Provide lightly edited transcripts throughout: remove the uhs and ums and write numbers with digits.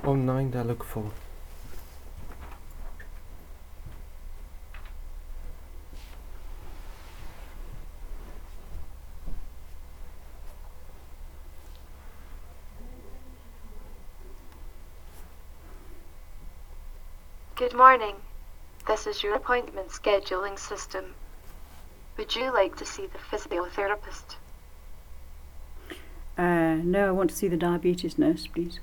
online daar look for. Good morning. This is your appointment scheduling system. Would you like to see the physiotherapist? No, I want to see the diabetes nurse, please.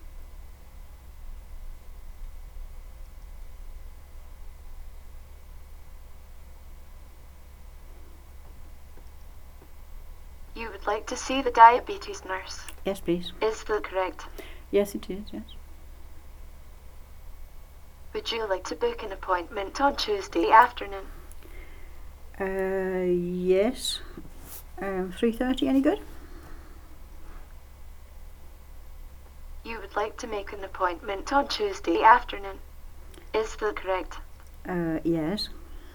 You would like to see the diabetes nurse? Yes, please. Is that correct? Yes, it is, yes. Would you like to book an appointment on Tuesday afternoon? Yes. 3:30, any good? You would like to make an appointment on Tuesday afternoon? Is that correct? Yes.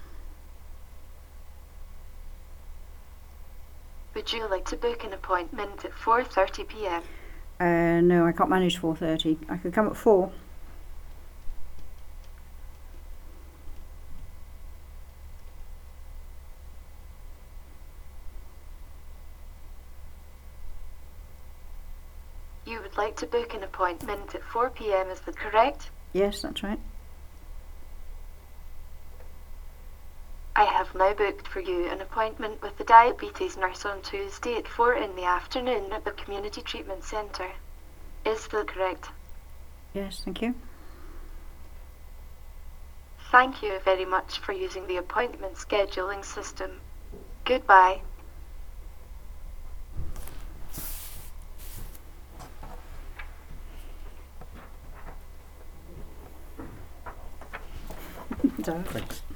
Would you like to book an appointment at 4:30 p.m.? No, I can't manage 4:30. I could come at 4. You would like to book an appointment at 4 p.m., is that correct? Yes, that's right. I have now booked for you an appointment with the diabetes nurse on Tuesday at 4 in the afternoon at the Community Treatment Centre. Is that correct? Yes, thank you. Thank you very much for using the appointment scheduling system. Goodbye. So, Thanks.